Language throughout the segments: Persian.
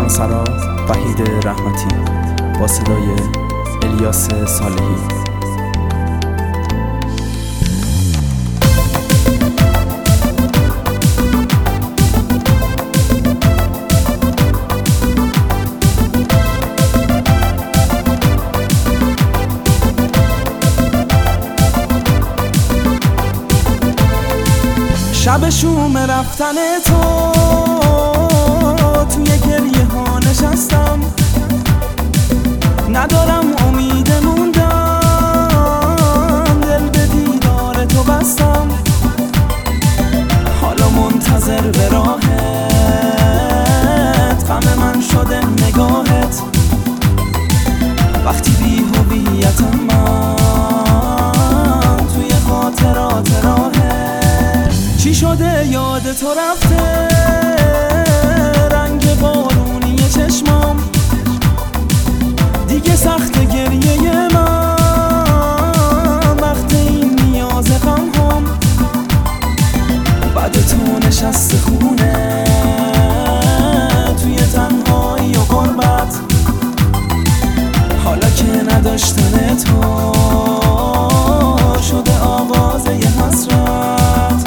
پیرانسرا وحید رحمتی با صدای الیاس صالحی. شب شوم رفتن تو توی گریه ها نشستم، ندارم امید موندن، دل به دیدار تو بستم، حالا منتظر به راهت، غم من شده نگاهت، وقتی بی هویتم من توی خاطرات راهت. چی شده یاد تو رفته رنگ بارونی چشمام، دیگه سخت گریه من وقت این نیاز غم هم، بعد تو نشست خونه توی تنهایی و غربت، حالا که نداشتن تو شده آواز یه حسرت.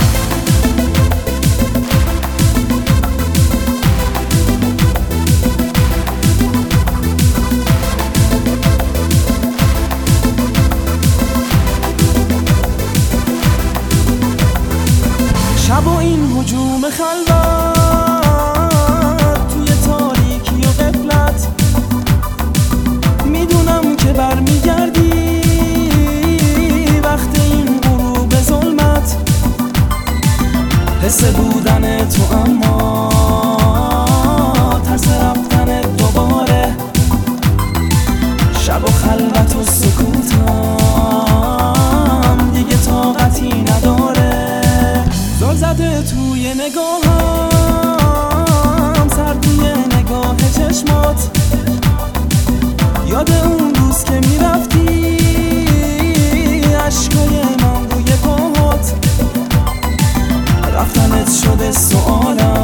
شب و این هجوم خلوت توی تاریکی و غفلت، میدونم که برمیگردی وقت این غروب ظلمت، حس بودن تو اما ترس رفتن دوباره، شب و خلوت و سکوتم دیگه طاقتی نداره، زل زده توی نگاهم سردی نگاه چشمات، یاد اون روز که میرفتی عشقای من روی پاهات، رفتنت شده سوالم